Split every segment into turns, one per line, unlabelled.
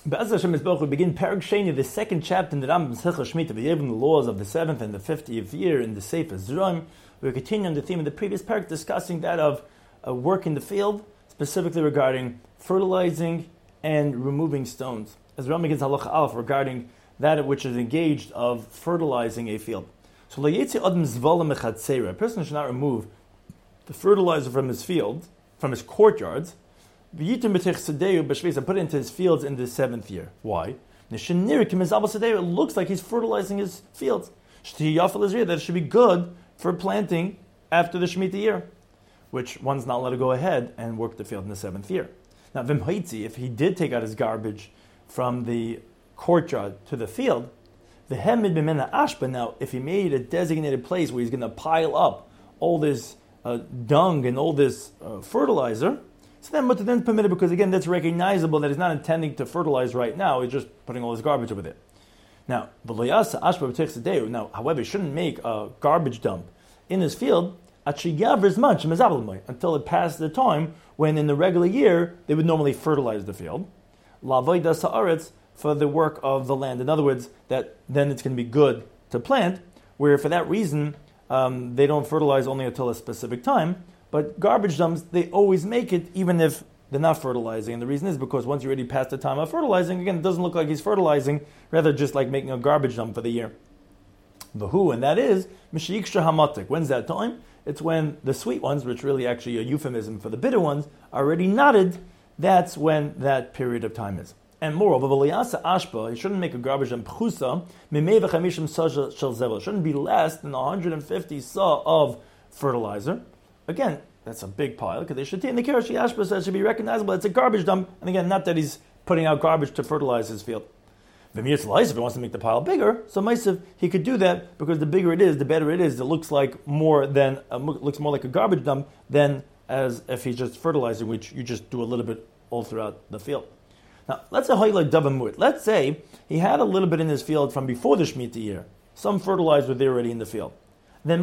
Be'ez Hashem Yisborach, we begin Perek Sheni, the second chapter in the Rambam's Hilchos Shemitah, given the laws of the 7th and the 50th year in the Sefer Zeraim. We're continuing on the theme of the previous Perek, discussing that of work in the field, specifically regarding fertilizing and removing stones. As Rambam begins Halacha Aleph regarding that which is engaged of fertilizing a field. So, Layetzi Adam Zvala Mechatzera, a person should not remove the fertilizer from his field, from his courtyards, put it into his fields in the 7th year. Why? It looks like he's fertilizing his fields. That it should be good for planting after the Shemitah year, which one's not allowed to go ahead and work the field in the 7th year. Now, if he did take out his garbage from the courtyard to the field, the hemid b'mena ashba. Now, if he made a designated place where he's going to pile up all this dung and all this fertilizer, so then permitted, because again, that's recognizable that he's not intending to fertilize right now, he's just putting all his garbage over there. Now, however, he shouldn't make a garbage dump in his field until it passed the time when in the regular year they would normally fertilize the field for the work of the land. In other words, that then it's going to be good to plant, where for that reason they don't fertilize only until a specific time. But garbage dumps, they always make it even if they're not fertilizing. And the reason is because once you already passed the time of fertilizing, again, it doesn't look like he's fertilizing, rather just like making a garbage dump for the year. The who, and that is, Mishiksha Hamatik. When's that time? It's when the sweet ones, which really actually a euphemism for the bitter ones, are already knotted. That's when that period of time is. And moreover, Ashpa, he shouldn't make a garbage dump, Pchusa, it shouldn't be less than 150 sa of fertilizer. Again, that's a big pile, because they should take in the Kerashi Ashba, so it should be recognizable. It's a garbage dump, and again, not that he's putting out garbage to fertilize his field. If he wants to make the pile bigger, so Maisiv, he could do that, because the bigger it is, the better it is. It looks like more like a garbage dump than as if he's just fertilizing, which you just do a little bit all throughout the field. Now, let's say like Davamut. Let's say he had a little bit in his field from before the Shemitah year. Some fertilizer there already in the field. Then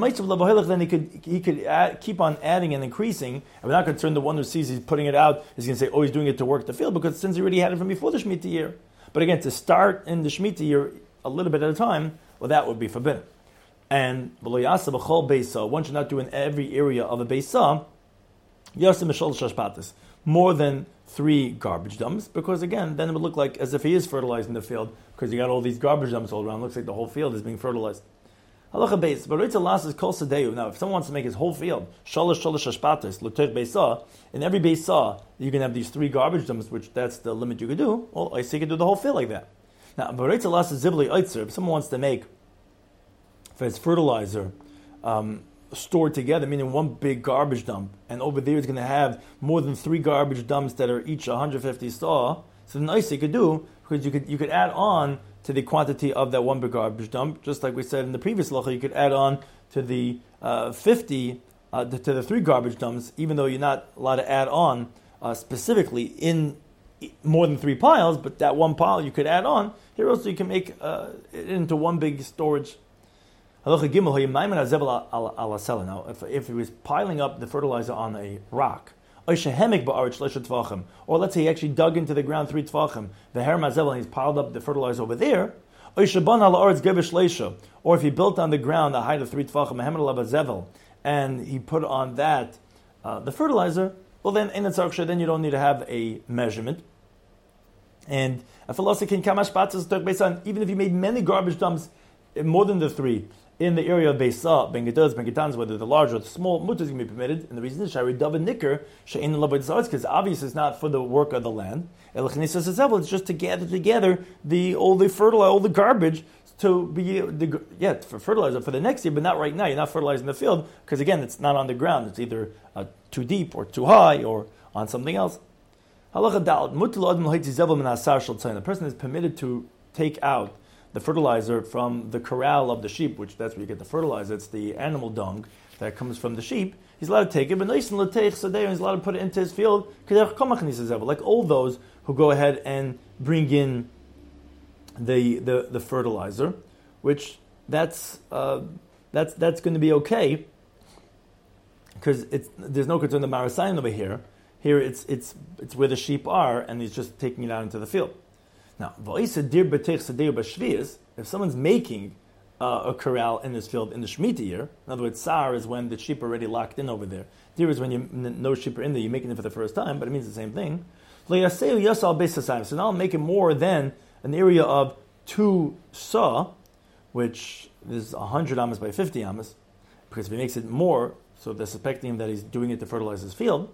he could keep on adding and increasing, and we're not concerned the one who sees he's putting it out is going to say, oh, he's doing it to work the field, because since he already had it from before the Shemitah year. But again, to start in the Shemitah year a little bit at a time, well, that would be forbidden. And one should not do in every area of a Beisa more than 3 garbage dumps, because again, then it would look like as if he is fertilizing the field, because you got all these garbage dumps all around. It looks like the whole field is being fertilized. Halacha beis, but Las is kol sadeu. Now, if someone wants to make his whole field shalosh hashpatos l'ter beisa, in every beisa you can have these 3 garbage dumps, which that's the limit you could do. Well, I say you could do the whole field like that. Now, but Las is zibli oitzer. If someone wants to make for his fertilizer stored together, meaning one big garbage dump, and over there it's going to have more than 3 garbage dumps that are each 150 saw. So the nice you could do, because you could add on to the quantity of that one big garbage dump, just like we said in the previous lacha, you could add on to the 50 to the 3 garbage dumps, even though you're not allowed to add on specifically in more than 3 piles, but that one pile you could add on. Here also you can make it into one big storage. Now, if he was piling up the fertilizer on a rock, or let's say he actually dug into the ground 3 tvachim, and he's piled up the fertilizer over there, or if he built on the ground a height of 3 tvachim, and he put on that the fertilizer, well then you don't need to have a measurement. And even if you made many garbage dumps, more than the 3, in the area of Beisa, Ben Gedans, whether the large or the small, mutter is going to be permitted. And the reason is Shari David Nicker, Shein Lavatzarts, because obviously it's not for the work of the land. It's just to gather together all the fertilizer, all the garbage to be for fertilizer for the next year, but not right now. You're not fertilizing the field because again, it's not on the ground. It's either too deep or too high or on something else. Halacha Dal the person is permitted to take out the fertilizer from the corral of the sheep, which that's where you get the fertilizer. It's the animal dung that comes from the sheep. He's allowed to take it, but he's allowed to put it into his field, like all those who go ahead and bring in the fertilizer, which that's going to be okay, because there's no concern the marasayin over here. Here it's where the sheep are, and he's just taking it out into the field. Now, if someone's making a corral in this field in the Shemitah year, in other words, Sar is when the sheep are already locked in over there. Dir is when no sheep are in there, you're making it for the first time, but it means the same thing. So now I'll make it more than an area of 2 sa, which is 100 amas by 50 amas, because if he makes it more, so they're suspecting him that he's doing it to fertilize his field,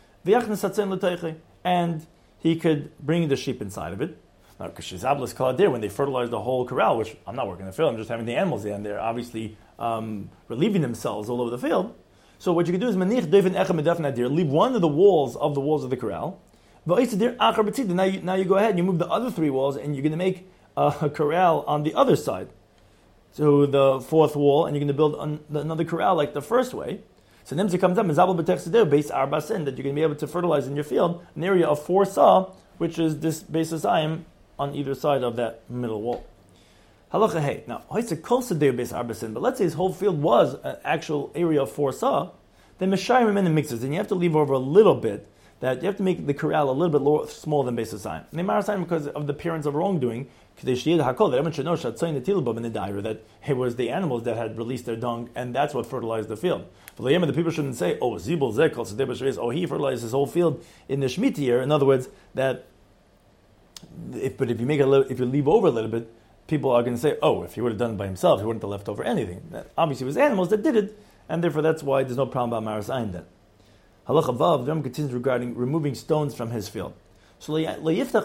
and he could bring the sheep inside of it. Now, when they fertilize the whole corral, which I'm not working in the field, I'm just having the animals there, and they're obviously relieving themselves all over the field. So what you can do is leave one of the walls of the corral. Now you go ahead and you move the other 3 walls, and you're going to make a corral on the other side. So the 4th wall, and you're going to build another corral like the first way. So Nimsa comes up, base arbasin, that you're going to be able to fertilize in your field an area of 4 sa, which is this base asayim on either side of that middle wall. Halacha hey. Now, base arbasin, but let's say his whole field was an actual area of 4 sa, then meshayim in the mixes, and you have to leave over a little bit. That you have to make the corral a little bit smaller than base asayim. Because of the appearance of wrongdoing, that everyone should know that it was the animals that had released their dung, and that's what fertilized the field. But the people shouldn't say, "Oh, Zibul Zek, oh, he fertilized his whole field in the Shemitah year." In other words, that if you make if you leave over a little bit, people are going to say, "Oh, if he would have done it by himself, he wouldn't have left over anything." That obviously, it was animals that did it, and therefore that's why there's no problem about Maras Ayin then. Halacha Vav, the Ram continues regarding removing stones from his field. So a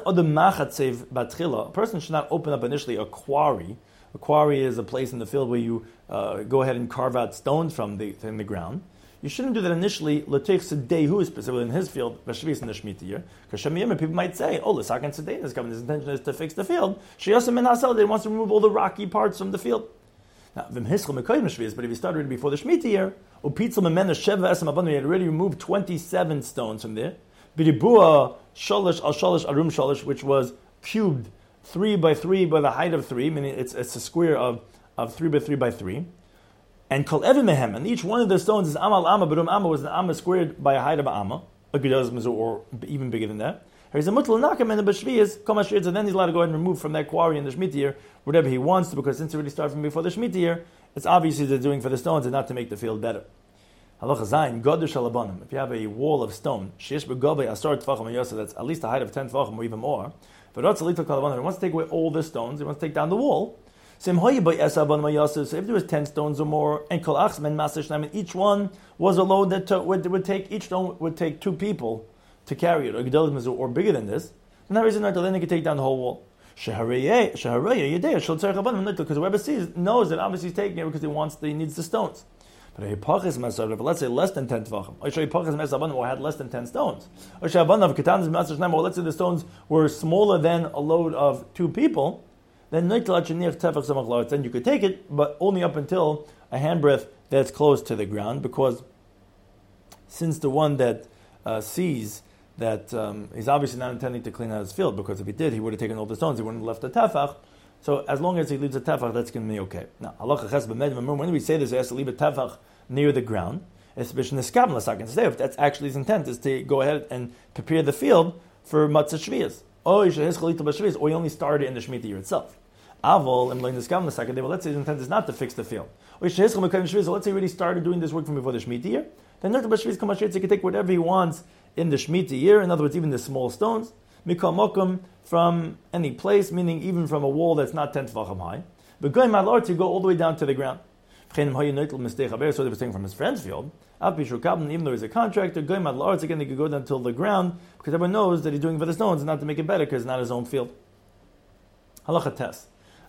person should not open up initially a quarry. A quarry is a place in the field where you go ahead and carve out stones from the ground. You shouldn't do that initially. Who is specifically in his field, in the Shemitah year, because people might say, "Oh, l'sakan sedei, his intention is to fix the field." They wants to remove all the rocky parts from the field. Now, but if he started before the Shemitah year, he had already removed 27 stones from there. Which was cubed 3 by 3 by the height of 3, meaning it's a square of 3 by 3 by 3. And kol evim mehem, and each one of the stones is amal amma, but amma was an amma squared by a height of an amma, or even bigger than that. And then he's allowed to go ahead and remove from that quarry in the Shemitah year whatever he wants to, because since he already started from before the Shemitah year, it's obviously they're doing for the stones and not to make the field better. Halacha Zayin, Godush Alabanim. If you have a wall of stone, Shesh Begabei Asar Tfachim Yosa, that's at least a height of 10 Tfachim or even more. But Ratzalita Kalabanim, he wants to take away all the stones, he wants to take down the wall. So if there was 10 stones or more, and Kol Achsmen Masashnaim, and each one was a load that would take, each stone would take 2 people to carry it, or bigger than this, and that reason then they could take down the whole wall. Because whoever sees knows that obviously he's taking it because he needs the stones. But let's say less than 10 tvachim, or had less than 10 stones, or let's say the stones were smaller than a load of 2 people, then you could take it, but only up until a handbreadth that's close to the ground, because since the one that sees that he's obviously not intending to clean out his field, because if he did, he would have taken all the stones, he wouldn't have left the tefach. So as long as he leaves a tefach, that's going to be okay. Now, when we say this, he has to leave a tefach near the ground. If that's actually his intent, is to go ahead and prepare the field for matzah shviyas. Or he only started in the Shemitah year itself. Let's say his intent is not to fix the field. Or let's say he already started doing this work from before the Shemitah year. Then he can take whatever he wants in the Shemitah year, in other words, even the small stones, mikal mokum, from any place, meaning even from a wall that's not 10 tefachim high. But going mad to go all the way down to the ground. So they were saying from his friend's field, even though he's a contractor, going mad again, he could go down till the ground, because everyone knows that he's doing it for the stones and not to make it better, because it's not his own field. Halacha tes.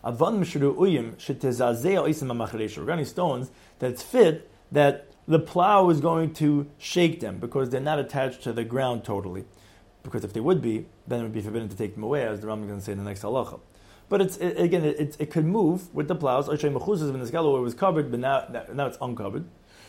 Regarding stones that's fit, that the plow is going to shake them because they're not attached to the ground totally. Because if they would be, then it would be forbidden to take them away, as the Rambam is going to say in the next halacha. But it could move with the plows. Where it was covered, but now it's uncovered.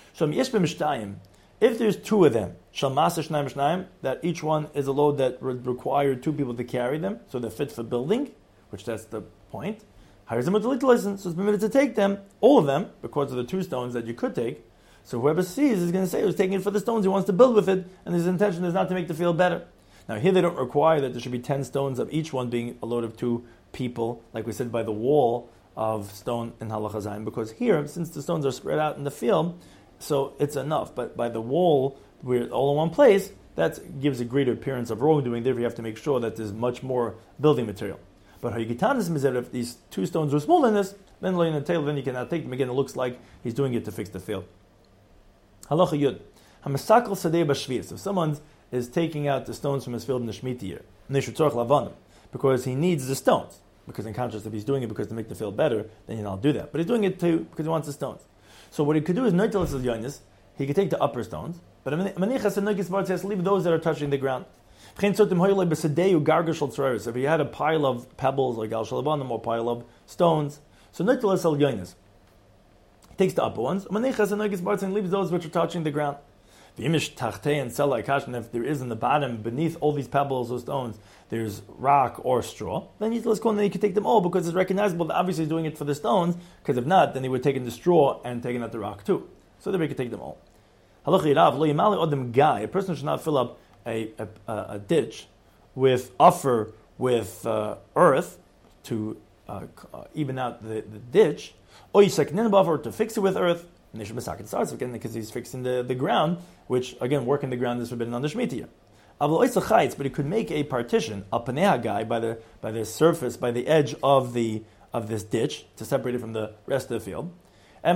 If there's 2 of them, that each one is a load that would require 2 people to carry them, so they're fit for building, which that's the point. So it's permitted to take them, all of them, because of the 2 stones that you could take. So whoever sees is going to say he was taking it for the stones, he wants to build with it, and his intention is not to make the field better. Now here they don't require that there should be 10 stones of each one being a load of 2 people, like we said by the wall of stone in Halacha Zayin, because here, since the stones are spread out in the field, so it's enough. But by the wall, where it's all in one place, that gives a greater appearance of wrongdoing. Therefore, you have to make sure that there's much more building material. But Hayikitanis is that if these 2 stones are smaller than this, then you cannot take them again. It looks like he's doing it to fix the field. Halacha Yud. Hamasakal Sadeh Bashvias. If someone is taking out the stones from his field in the Shemitah year, because he needs the stones. Because in contrast, if he's doing it because to make the field better, then he'll not do that. But he's doing it too because he wants the stones. So what he could do is Neitelis of Yonis, he could take the upper stones, but Manichas and Neikis Bar says leave those that are touching the ground. If he had a pile of pebbles like Al Shalabanim or pile of stones, so Neitelis al Yonis. He takes the upper ones, Manichas and Neikis Bar and leaves those which are touching the ground. And if there is in the bottom, beneath all these pebbles or stones, there's rock or straw, then you can take them all because it's recognizable that obviously he's doing it for the stones, because if not, then he would have taken the straw and taken out the rock too. So then we could take them all. A person should not fill up a ditch with earth to even out the ditch, or to fix it with earth. Starts again because he's fixing the ground, which again, working the ground is forbidden on the Shemitah year. But he could make a partition, a paneha guy, by the surface, by the edge of this ditch to separate it from the rest of the field. And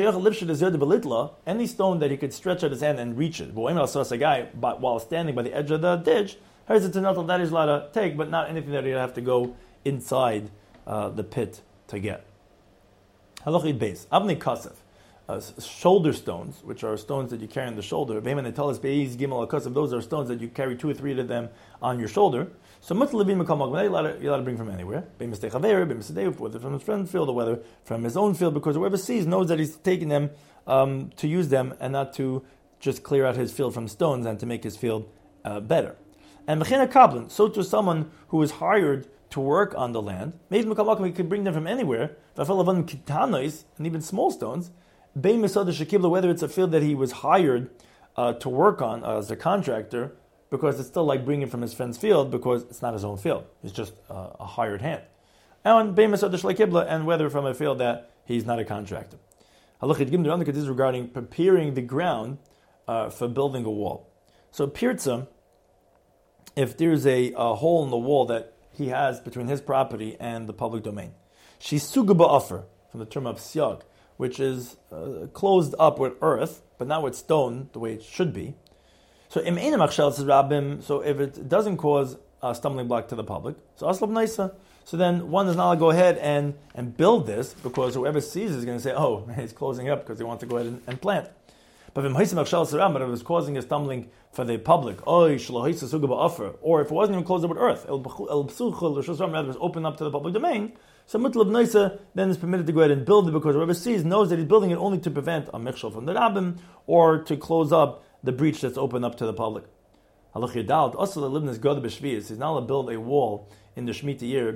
any stone that he could stretch out his hand and reach it. But a guy while standing by the edge of the ditch, that is allowed to take, but not anything that he'd have to go inside the pit to get. Halachid base. Avnei kasef. Shoulder stones, which are stones that you carry on the shoulder. Those are stones that you carry 2 or 3 of them on your shoulder. So you're allowed to bring from anywhere. Whether from his friend's field or whether from his own field, because whoever sees knows that he's taking them to use them and not to just clear out his field from stones and to make his field better. And so to someone who is hired to work on the land, he could bring them from anywhere, and even small stones, whether it's a field that he was hired to work on as a contractor, because it's still like bringing from his friend's field because it's not his own field. It's just a hired hand. And whether from a field that he's not a contractor. This is regarding preparing the ground for building a wall. So pirza, if there's a hole in the wall that he has between his property and the public domain, she's suga offer from the term of syag, which is closed up with earth, but not with stone, the way it should be. So if it doesn't cause a stumbling block to the public, so then one does not go ahead and build this, because whoever sees it is going to say, oh, he's closing up because he wants to go ahead and plant. But if it was causing a stumbling for the public, or if it wasn't even closed up with earth, rather it was open up to the public domain, so Mutlav Noisa then is permitted to go ahead and build it, because whoever sees knows that he's building it only to prevent a mechshel from the rabbim, or to close up the breach that's open up to the public. Halach Yadal, also the Libnas God B'Shvius, he's not allowed to build a wall in the Shemitah year,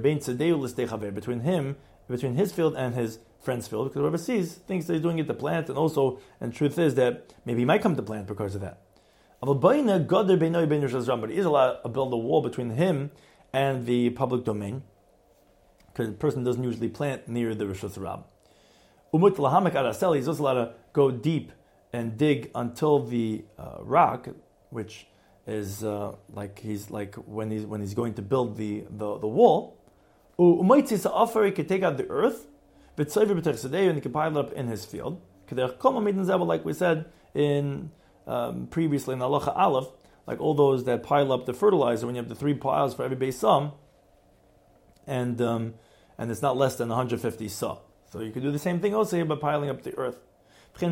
between his field and his friend's field, because whoever sees thinks that he's doing it to plant, and truth is that maybe he might come to plant because of that. But he is allowed to build a wall between him and the public domain, because the person doesn't usually plant near the Rishus Rab. He's also allowed to go deep and dig until the rock, which is like when he's going to build the wall. He could take out the earth, and he can pile it up in his field. Like we said in previously in Halacha Aleph, like all those that pile up the fertilizer when you have the 3 piles for every base sum, and it's not less than 150 sa. So you could do the same thing also here by piling up the earth. So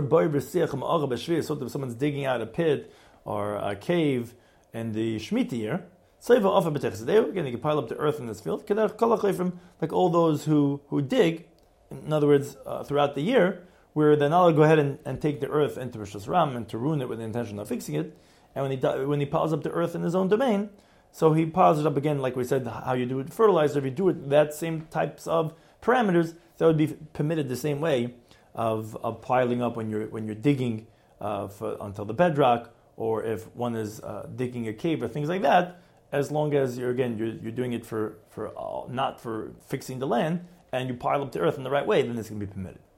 if someone's digging out a pit or a cave in the Shemitah year, again, you can pile up the earth in this field, like all those who dig, in other words, throughout the year, where they're not allowed to go ahead and take the earth into Rishus Ram and to ruin it with the intention of fixing it. And when he piles up the earth in his own domain, so he piles it up again, like we said, how you do it with fertilizer. If you do it that same types of parameters, that would be permitted the same way of piling up when you're digging until the bedrock, or if one is digging a cave or things like that, as long as you're doing it for not for fixing the land, and you pile up the earth in the right way, then this can be permitted.